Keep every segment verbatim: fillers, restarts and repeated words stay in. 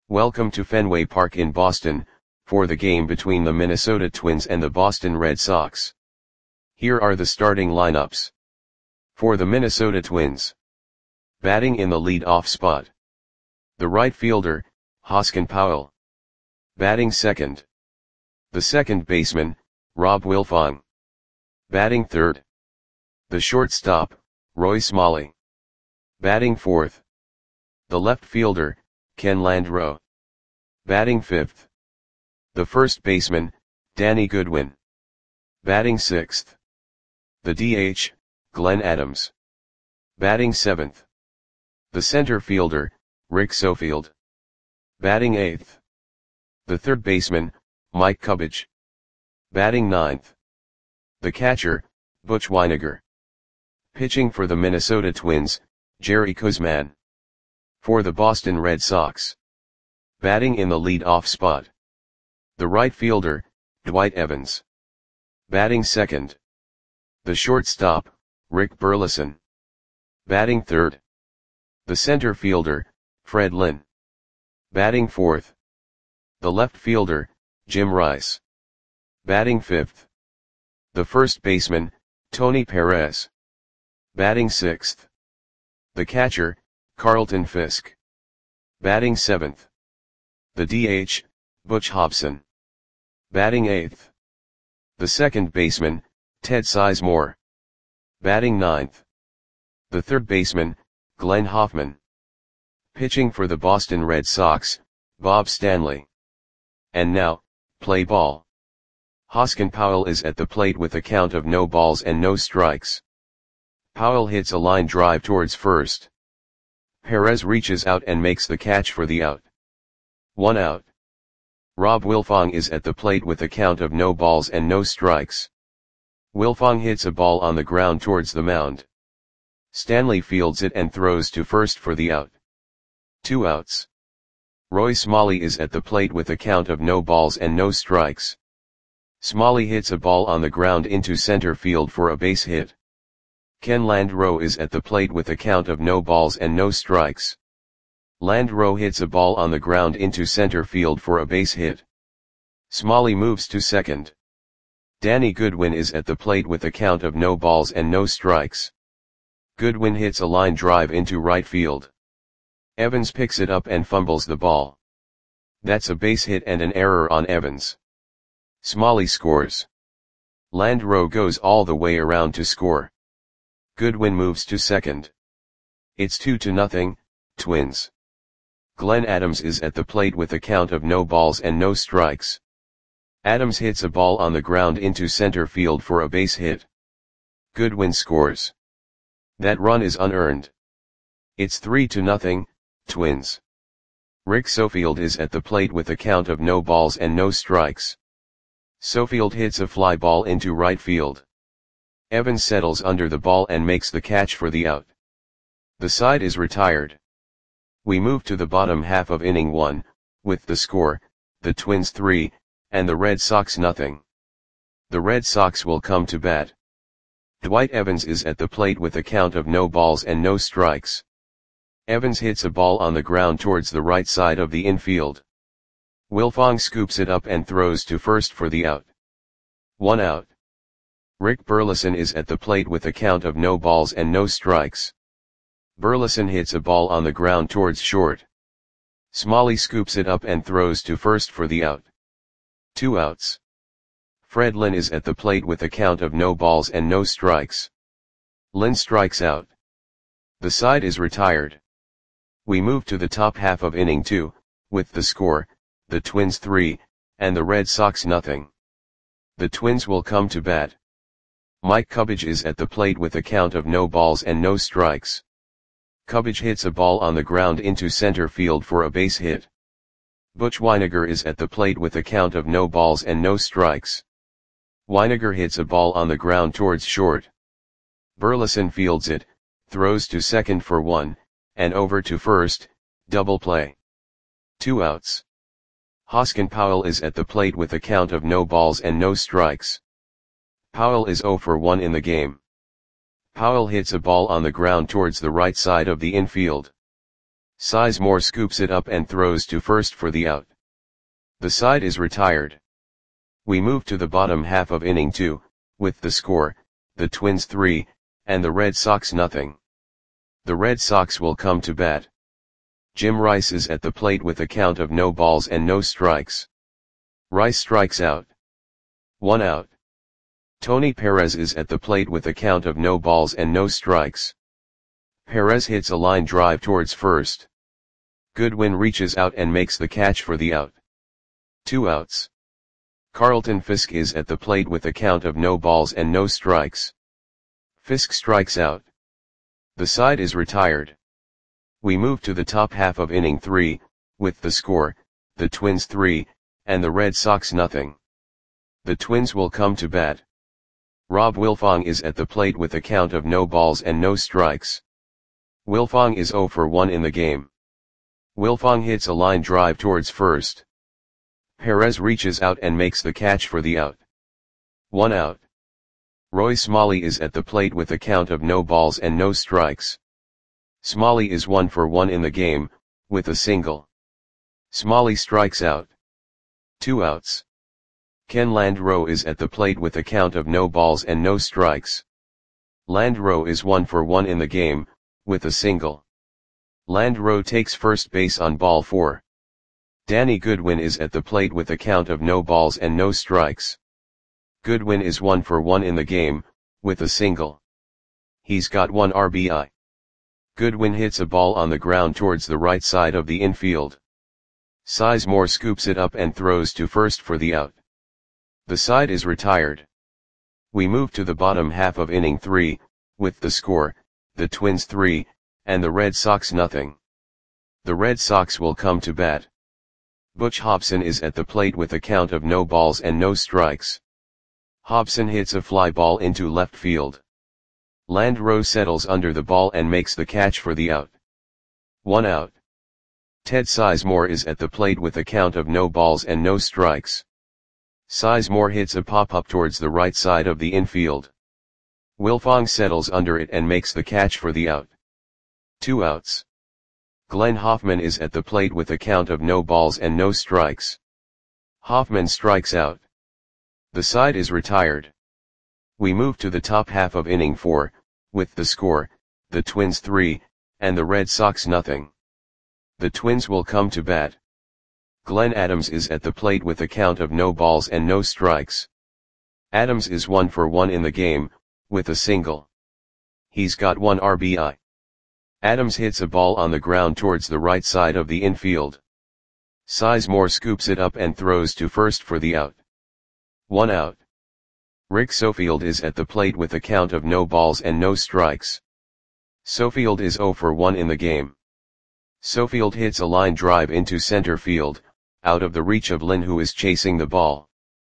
Welcome to Fenway Park in Boston, for the game between the Minnesota Twins and the Boston Red Sox. Here are the starting lineups. For the Minnesota Twins. Batting in the lead-off spot. The right fielder, Hoskin Powell. Batting second. The second baseman, Rob Wilfong. Batting third. The shortstop, Roy Smalley. Batting fourth. The left fielder, Ken Landreaux. Batting fifth. The first baseman, Danny Goodwin. Batting sixth. The D H, Glenn Adams. Batting seventh. The center fielder, Rick Sofield. Batting eighth. The third baseman, Mike Cubbage. Batting ninth. The catcher, Butch Wynegar. Pitching for the Minnesota Twins, Jerry Koosman. For the Boston Red Sox. Batting in the lead-off spot. The right fielder, Dwight Evans. Batting second. The shortstop, Rick Burleson. Batting third. The center fielder, Fred Lynn. Batting fourth. The left fielder, Jim Rice. Batting fifth. The first baseman, Tony Perez. Batting sixth. The catcher, Carlton Fisk. Batting seventh. The D H, Butch Hobson. Batting eighth. The second baseman, Ted Sizemore. Batting ninth. The third baseman, Glenn Hoffman. Pitching for the Boston Red Sox, Bob Stanley. And now, play ball. Hoskin Powell is at the plate with a count of no balls and no strikes. Powell hits a line drive towards first. Perez reaches out and makes the catch for the out. One out. Rob Wilfong is at the plate with a count of no balls and no strikes. Wilfong hits a ball on the ground towards the mound. Stanley fields it and throws to first for the out. Two outs. Roy Smalley is at the plate with a count of no balls and no strikes. Smalley hits a ball on the ground into center field for a base hit. Ken Landreaux is at the plate with a count of no balls and no strikes. Landreaux hits a ball on the ground into center field for a base hit. Smalley moves to second. Danny Goodwin is at the plate with a count of no balls and no strikes. Goodwin hits a line drive into right field. Evans picks it up and fumbles the ball. That's a base hit and an error on Evans. Smalley scores. Landreaux goes all the way around to score. Goodwin moves to second. It's two to nothing, Twins. Glenn Adams is at the plate with a count of no balls and no strikes. Adams hits a ball on the ground into center field for a base hit. Goodwin scores. That run is unearned. It's three to nothing, Twins. Rick Sofield is at the plate with a count of no balls and no strikes. Sofield hits a fly ball into right field. Evans settles under the ball and makes the catch for the out. The side is retired. We move to the bottom half of inning one, with the score, the Twins three, and the Red Sox nothing. The Red Sox will come to bat. Dwight Evans is at the plate with a count of no balls and no strikes. Evans hits a ball on the ground towards the right side of the infield. Wilfong scoops it up and throws to first for the out. One out. Rick Burleson is at the plate with a count of no balls and no strikes. Burleson hits a ball on the ground towards short. Smalley scoops it up and throws to first for the out. Two outs. Fred Lynn is at the plate with a count of no balls and no strikes. Lynn strikes out. The side is retired. We move to the top half of inning two, with the score, the Twins three, and the Red Sox nothing. The Twins will come to bat. Mike Cubbage is at the plate with a count of no balls and no strikes. Cubbage hits a ball on the ground into center field for a base hit. Butch Wynegar is at the plate with a count of no balls and no strikes. Wynegar hits a ball on the ground towards short. Burleson fields it, throws to second for one, and over to first, double play. Two outs. Hoskin Powell is at the plate with a count of no balls and no strikes. Powell is zero for one in the game. Powell hits a ball on the ground towards the right side of the infield. Sizemore scoops it up and throws to first for the out. The side is retired. We move to the bottom half of inning two, with the score, the Twins three, and the Red Sox nothing. The Red Sox will come to bat. Jim Rice is at the plate with a count of no balls and no strikes. Rice strikes out. One out. Tony Perez is at the plate with a count of no balls and no strikes. Perez hits a line drive towards first. Goodwin reaches out and makes the catch for the out. Two outs. Carlton Fisk is at the plate with a count of no balls and no strikes. Fisk strikes out. The side is retired. We move to the top half of inning three, with the score, the Twins three, and the Red Sox nothing. The Twins will come to bat. Rob Wilfong is at the plate with a count of no balls and no strikes. Wilfong is zero for one in the game. Wilfong hits a line drive towards first. Perez reaches out and makes the catch for the out. One out. Roy Smalley is at the plate with a count of no balls and no strikes. Smalley is one for one in the game, with a single. Smalley strikes out. Two outs. Ken Landreau is at the plate with a count of no balls and no strikes. Landreau is one for one in the game, with a single. Landreau takes first base on ball four. Danny Goodwin is at the plate with a count of no balls and no strikes. Goodwin is one for one in the game, with a single. He's got one R B I. Goodwin hits a ball on the ground towards the right side of the infield. Sizemore scoops it up and throws to first for the out. The side is retired. We move to the bottom half of inning three, with the score, the Twins three, and the Red Sox nothing. The Red Sox will come to bat. Butch Hobson is at the plate with a count of no balls and no strikes. Hobson hits a fly ball into left field. Landreau settles under the ball and makes the catch for the out. One out. Ted Sizemore is at the plate with a count of no balls and no strikes. Sizemore hits a pop-up towards the right side of the infield. Wilfong settles under it and makes the catch for the out. Two outs. Glenn Hoffman is at the plate with a count of no balls and no strikes. Hoffman strikes out. The side is retired. We move to the top half of inning four, with the score, the Twins three, and the Red Sox nothing. The Twins will come to bat. Glenn Adams is at the plate with a count of no balls and no strikes. Adams is one for one in the game, with a single. He's got one R B I. Adams hits a ball on the ground towards the right side of the infield. Sizemore scoops it up and throws to first for the out. One out. Rick Sofield is at the plate with a count of no balls and no strikes. Sofield is zero for one in the game. Sofield hits a line drive into center field, out of the reach of Lynn, who is chasing the ball.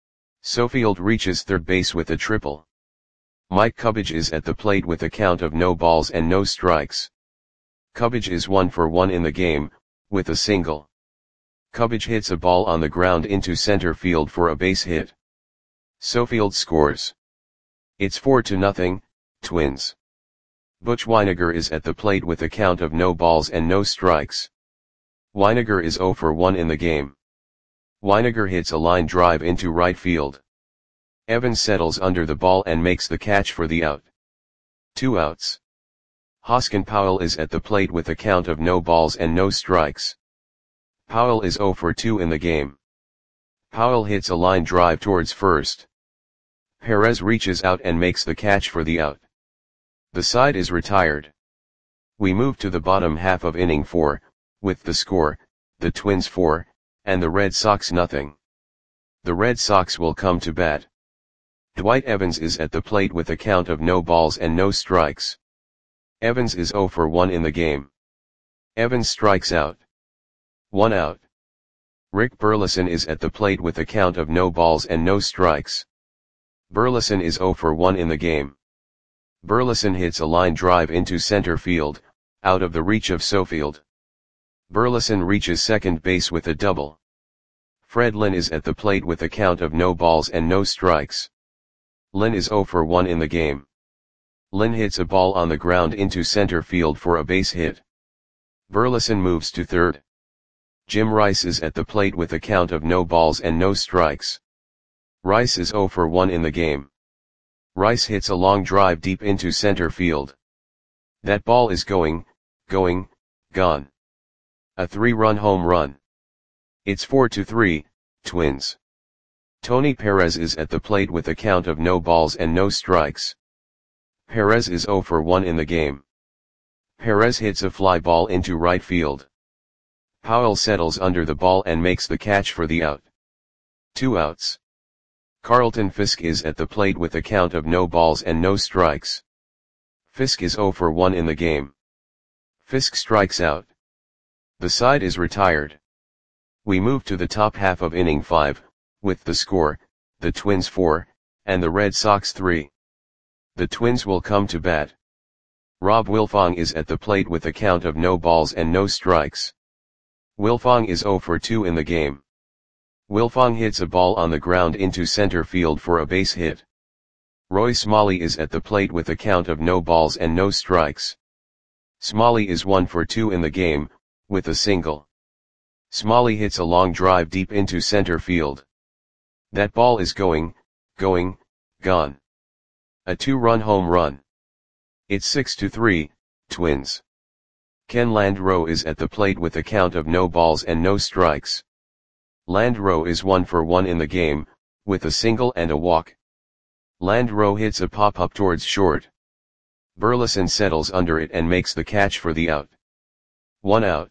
Sofield reaches third base with a triple. Mike Cubbage is at the plate with a count of no balls and no strikes. Cubbage is one for one in the game, with a single. Cubbage hits a ball on the ground into center field for a base hit. Sofield scores. It's four to nothing, Twins. Butch Wynegar is at the plate with a count of no balls and no strikes. Wynegar is zero for one in the game. Wynegar hits a line drive into right field. Evans settles under the ball and makes the catch for the out. Two outs. Hoskin Powell is at the plate with a count of no balls and no strikes. Powell is zero for two in the game. Powell hits a line drive towards first. Perez reaches out and makes the catch for the out. The side is retired. We move to the bottom half of inning four, with the score, the Twins four, and the Red Sox nothing. The Red Sox will come to bat. Dwight Evans is at the plate with a count of no balls and no strikes. Evans is zero for one in the game. Evans strikes out. One out. Rick Burleson is at the plate with a count of no balls and no strikes. Burleson is zero for one in the game. Burleson hits a line drive into center field, out of the reach of Sofield. Burleson reaches second base with a double. Fred Lynn is at the plate with a count of no balls and no strikes. Lynn is zero for one in the game. Lynn hits a ball on the ground into center field for a base hit. Burleson moves to third. Jim Rice is at the plate with a count of no balls and no strikes. Rice is zero for one in the game. Rice hits a long drive deep into center field. That ball is going, going, gone. A three-run home run. It's four to three, Twins. Tony Perez is at the plate with a count of no balls and no strikes. Perez is zero for one in the game. Perez hits a fly ball into right field. Powell settles under the ball and makes the catch for the out. Two outs. Carlton Fisk is at the plate with a count of no balls and no strikes. Fisk is zero for one in the game. Fisk strikes out. The side is retired. We move to the top half of inning five, with the score, the Twins four, and the Red Sox three. The Twins will come to bat. Rob Wilfong is at the plate with a count of no balls and no strikes. Wilfong is zero for two in the game. Wilfong hits a ball on the ground into center field for a base hit. Roy Smalley is at the plate with a count of no balls and no strikes. Smalley is one for two in the game, with a single. Smalley hits a long drive deep into center field. That ball is going, going, gone. A two-run home run. It's six to three, Twins. Ken Landreau is at the plate with a count of no balls and no strikes. Landreau is one for one in the game, with a single and a walk. Landreau hits a pop-up towards short. Burleson settles under it and makes the catch for the out. One out.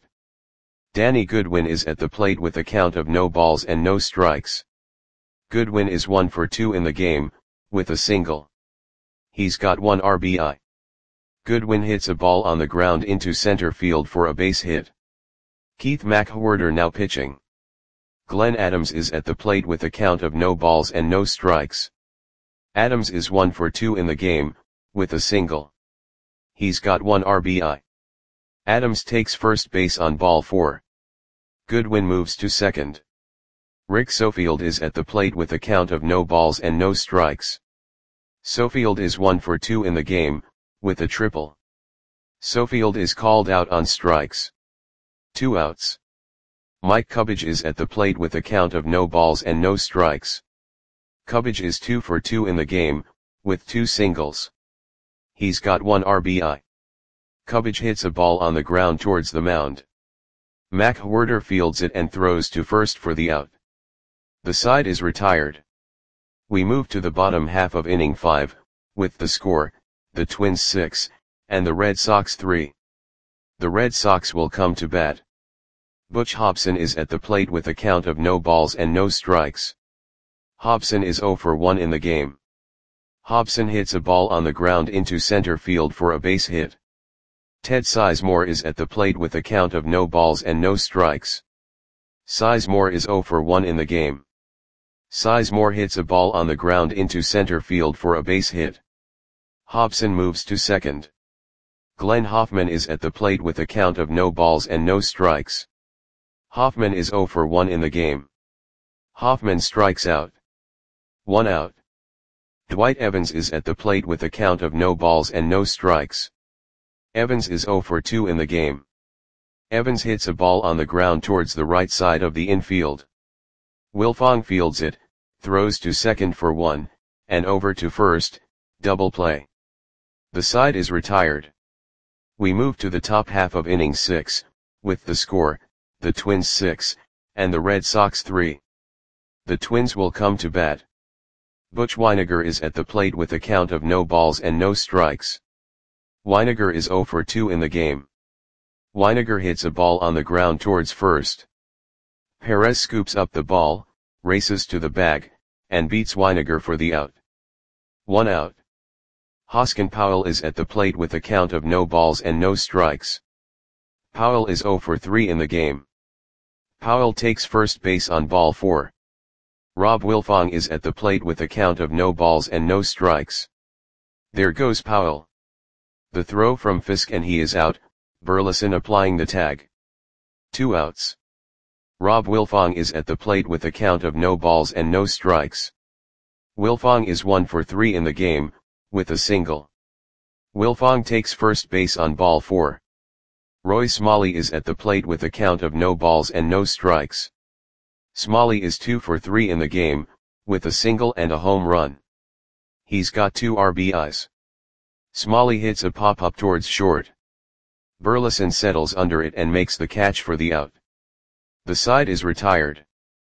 Danny Goodwin is at the plate with a count of no balls and no strikes. Goodwin is one for two in the game, with a single. He's got one R B I. Goodwin hits a ball on the ground into center field for a base hit. Keith McWhorter now pitching. Glenn Adams is at the plate with a count of no balls and no strikes. Adams is one for two in the game, with a single. He's got one R B I. Adams takes first base on ball four. Goodwin moves to second. Rick Sofield is at the plate with a count of no balls and no strikes. Sofield is one for two in the game, with a triple. Sofield is called out on strikes. Two outs. Mike Cubbage is at the plate with a count of no balls and no strikes. Cubbage is two for two in the game, with two singles. He's got one R B I. Cubbage hits a ball on the ground towards the mound. McWhorter fields it and throws to first for the out. The side is retired. We move to the bottom half of inning five, with the score, the Twins six, and the Red Sox three. The Red Sox will come to bat. Butch Hobson is at the plate with a count of no balls and no strikes. Hobson is zero for one in the game. Hobson hits a ball on the ground into center field for a base hit. Ted Sizemore is at the plate with a count of no balls and no strikes. Sizemore is zero for one in the game. Sizemore hits a ball on the ground into center field for a base hit. Hobson moves to second. Glenn Hoffman is at the plate with a count of no balls and no strikes. Hoffman is zero for one in the game. Hoffman strikes out. One out. Dwight Evans is at the plate with a count of no balls and no strikes. Evans is zero for two in the game. Evans hits a ball on the ground towards the right side of the infield. Wilfong fields it, throws to second for one, and over to first, double play. The side is retired. We move to the top half of inning six, with the score, the Twins six, and the Red Sox three. The Twins will come to bat. Butch Wynegar is at the plate with a count of no balls and no strikes. Wynegar is zero for two in the game. Wynegar hits a ball on the ground towards first. Perez scoops up the ball, races to the bag, and beats Wynegar for the out. One out. Hoskin Powell is at the plate with a count of no balls and no strikes. Powell is zero for three in the game. Powell takes first base on ball four. Rob Wilfong is at the plate with a count of no balls and no strikes. There goes Powell. The throw from Fisk and he is out, Burleson applying the tag. Two outs. Rob Wilfong is at the plate with a count of no balls and no strikes. Wilfong is one for three in the game, with a single. Wilfong takes first base on ball four. Roy Smalley is at the plate with a count of no balls and no strikes. Smalley is two for three in the game, with a single and a home run. He's got two R B Is. Smalley hits a pop-up towards short. Burleson settles under it and makes the catch for the out. The side is retired.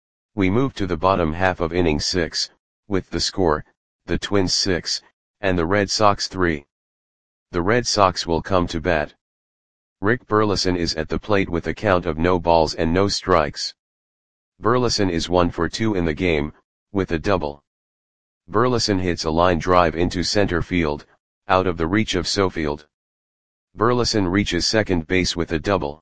We move to the bottom half of inning six, with the score, the Twins six, and the Red Sox three. The Red Sox will come to bat. Rick Burleson is at the plate with a count of no balls and no strikes. Burleson is one for two in the game, with a double. Burleson hits a line drive into center field, out of the reach of Sofield. Burleson reaches second base with a double.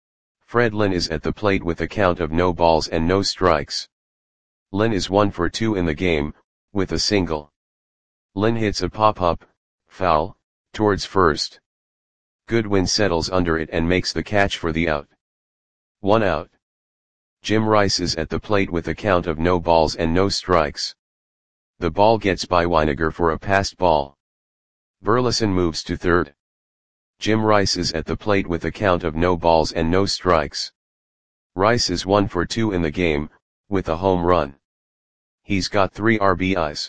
Fred Lynn is at the plate with a count of no balls and no strikes. Lynn is one for two in the game, with a single. Lynn hits a pop-up, foul, towards first. Goodwin settles under it and makes the catch for the out. One out. Jim Rice is at the plate with a count of no balls and no strikes. The ball gets by Weiniger for a passed ball. Burleson moves to third. Jim Rice is at the plate with a count of no balls and no strikes. Rice is one for two in the game, with a home run. He's got three R B Is.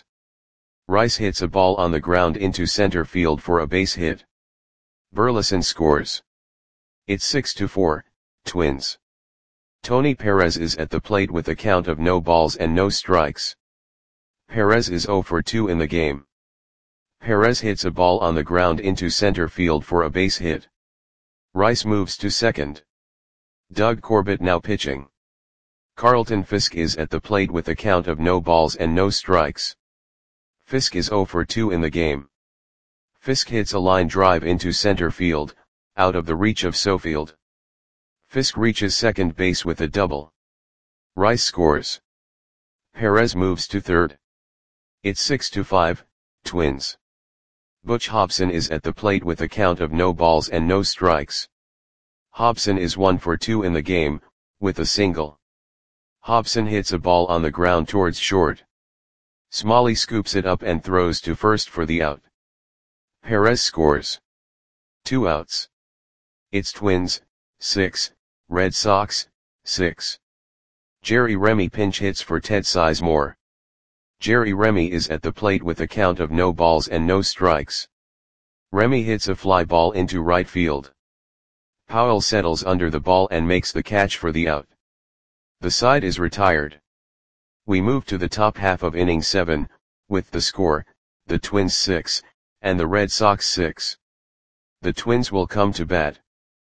Rice hits a ball on the ground into center field for a base hit. Burleson scores. It's six to four, Twins. Tony Perez is at the plate with a count of no balls and no strikes. Perez is zero for two in the game. Perez hits a ball on the ground into center field for a base hit. Rice moves to second. Doug Corbett now pitching. Carlton Fisk is at the plate with a count of no balls and no strikes. Fisk is zero for two in the game. Fisk hits a line drive into center field, out of the reach of Sofield. Fisk reaches second base with a double. Rice scores. Perez moves to third. It's six to five, Twins. Butch Hobson is at the plate with a count of no balls and no strikes. Hobson is one for two in the game, with a single. Hobson hits a ball on the ground towards short. Smalley scoops it up and throws to first for the out. Perez scores. Two outs. It's Twins, six, Red Sox, six. Jerry Remy pinch hits for Ted Sizemore. Jerry Remy is at the plate with a count of no balls and no strikes. Remy hits a fly ball into right field. Powell settles under the ball and makes the catch for the out. The side is retired. We move to the top half of inning seven, with the score, the Twins six, and the Red Sox six. The Twins will come to bat.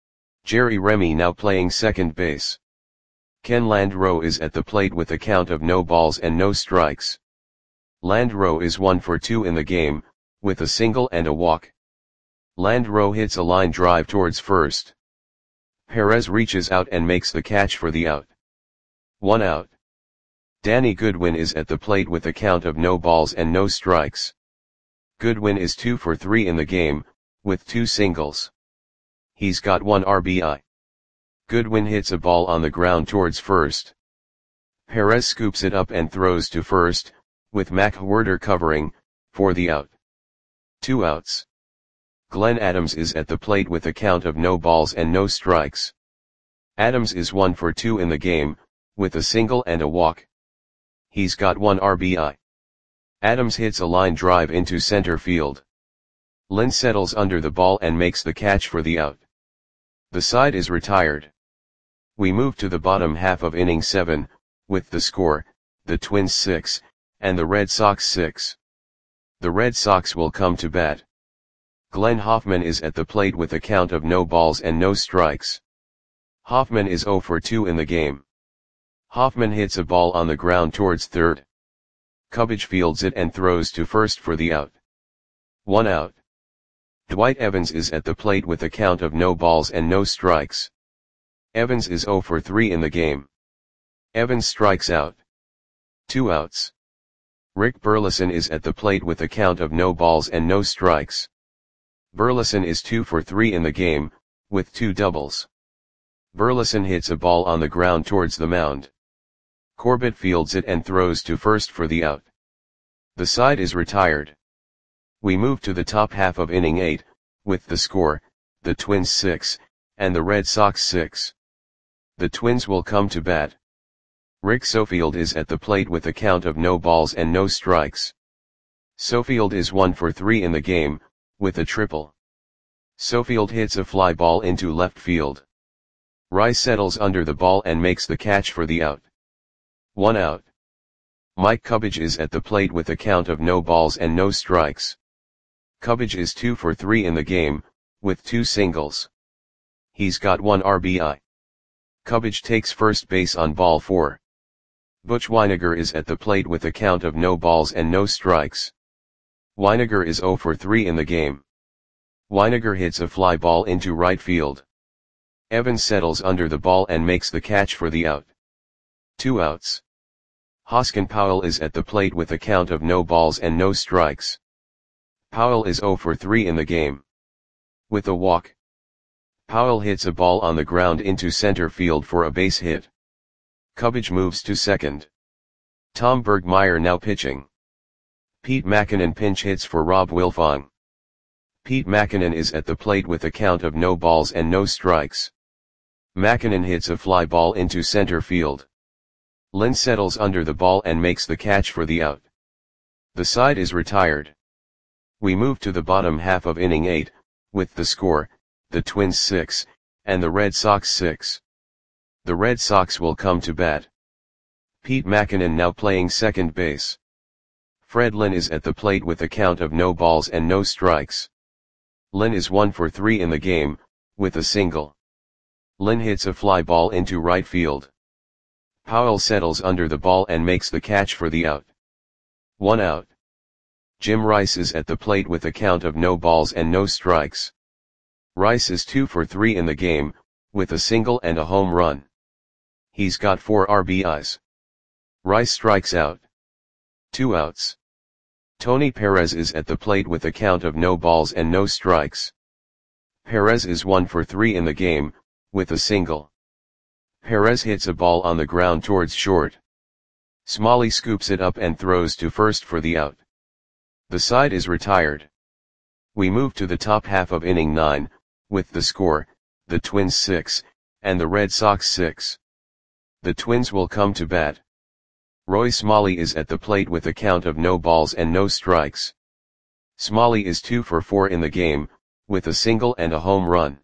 Jerry Remy now playing second base. Ken Landreau is at the plate with a count of no balls and no strikes. Landreau is one for two in the game, with a single and a walk. Landreau hits a line drive towards first. Perez reaches out and makes the catch for the out. One out. Danny Goodwin is at the plate with a count of no balls and no strikes. Goodwin is two for three in the game, with two singles. He's got one R B I. Goodwin hits a ball on the ground towards first. Perez scoops it up and throws to first, with McWhorter covering, for the out. Two outs. Glenn Adams is at the plate with a count of no balls and no strikes. Adams is one for two in the game, with a single and a walk. He's got one R B I. Adams hits a line drive into center field. Lynn settles under the ball and makes the catch for the out. The side is retired. We move to the bottom half of inning seven, with the score, the Twins six, and the Red Sox six. The Red Sox will come to bat. Glenn Hoffman is at the plate with a count of no balls and no strikes. Hoffman is zero for two in the game. Hoffman hits a ball on the ground towards third. Cubbage fields it and throws to first for the out. One out. Dwight Evans is at the plate with a count of no balls and no strikes. Evans is zero for three in the game. Evans strikes out. Two outs. Rick Burleson is at the plate with a count of no balls and no strikes. Burleson is two for three in the game, with two doubles. Burleson hits a ball on the ground towards the mound. Corbett fields it and throws to first for the out. The side is retired. We move to the top half of inning eight, with the score, the Twins six, and the Red Sox six. The Twins will come to bat. Rick Sofield is at the plate with a count of no balls and no strikes. Sofield is one for three in the game, with a triple. Sofield hits a fly ball into left field. Rice settles under the ball and makes the catch for the out. One out. Mike Cubbage is at the plate with a count of no balls and no strikes. Cubbage is two for three in the game, with two singles. He's got one R B I. Cubbage takes first base on ball four. Butch Wynegar is at the plate with a count of no balls and no strikes. Wynegar is zero for three in the game. Wynegar hits a fly ball into right field. Evans settles under the ball and makes the catch for the out. Two outs. Hoskin Powell is at the plate with a count of no balls and no strikes. Powell is zero for three in the game. With a walk. Powell hits a ball on the ground into center field for a base hit. Cubbage moves to second. Tom Bergmeyer now pitching. Pete Mackinnon pinch hits for Rob Wilfong. Pete Mackinnon is at the plate with a count of no balls and no strikes. Mackinnon hits a fly ball into center field. Lynn settles under the ball and makes the catch for the out. The side is retired. We move to the bottom half of inning eight, with the score, the Twins six, and the Red Sox six. The Red Sox will come to bat. Pete Mackinnon now playing second base. Fred Lynn is at the plate with a count of no balls and no strikes. Lynn is one for three in the game, with a single. Lynn hits a fly ball into right field. Powell settles under the ball and makes the catch for the out. One out. Jim Rice is at the plate with a count of no balls and no strikes. Rice is two for three in the game, with a single and a home run. He's got four R B Is. Rice strikes out. Two outs. Tony Perez is at the plate with a count of no balls and no strikes. Perez is one for three in the game, with a single. Perez hits a ball on the ground towards short. Smalley scoops it up and throws to first for the out. The side is retired. We move to the top half of inning nine, with the score, the Twins six, and the Red Sox six. The Twins will come to bat. Roy Smalley is at the plate with a count of no balls and no strikes. Smalley is two for four in the game, with a single and a home run.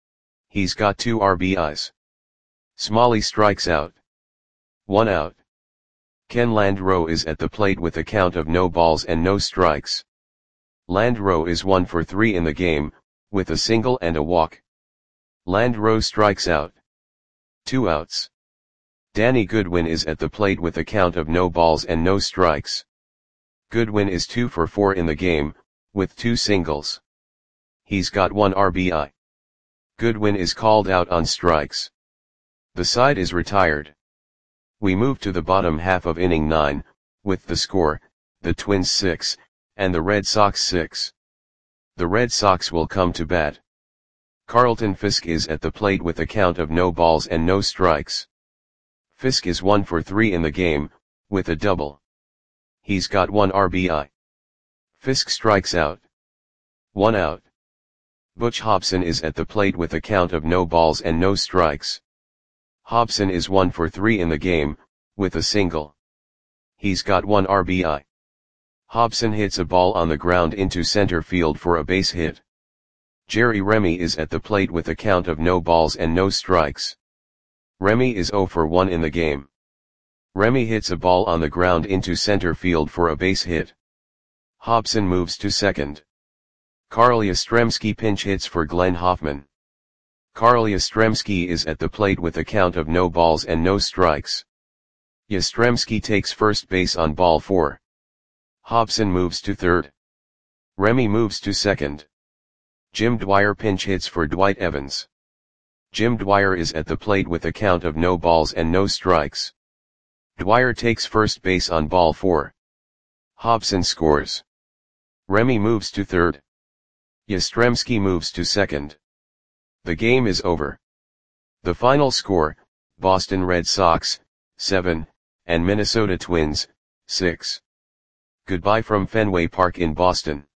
He's got two R B Is. Smalley strikes out. One out. Ken Landreau is at the plate with a count of no balls and no strikes. Landreau is one for three in the game, with a single and a walk. Landreau strikes out. Two outs. Danny Goodwin is at the plate with a count of no balls and no strikes. Goodwin is two for four in the game, with two singles. He's got one R B I. Goodwin is called out on strikes. The side is retired. We move to the bottom half of inning nine, with the score, the Twins six, and the Red Sox six. The Red Sox will come to bat. Carlton Fisk is at the plate with a count of no balls and no strikes. Fisk is one for three in the game, with a double. He's got one R B I. Fisk strikes out. One out. Butch Hobson is at the plate with a count of no balls and no strikes. Hobson is one for three in the game, with a single. He's got one R B I. Hobson hits a ball on the ground into center field for a base hit. Jerry Remy is at the plate with a count of no balls and no strikes. Remy is zero for one in the game. Remy hits a ball on the ground into center field for a base hit. Hobson moves to second. Carl Yastrzemski pinch hits for Glenn Hoffman. Carl Yastrzemski is at the plate with a count of no balls and no strikes. Yastrzemski takes first base on ball four. Hobson moves to third. Remy moves to second. Jim Dwyer pinch hits for Dwight Evans. Jim Dwyer is at the plate with a count of no balls and no strikes. Dwyer takes first base on ball four. Hobson scores. Remy moves to third. Yastrzemski moves to second. The game is over. The final score, Boston Red Sox, seven, and Minnesota Twins, six. Goodbye from Fenway Park in Boston.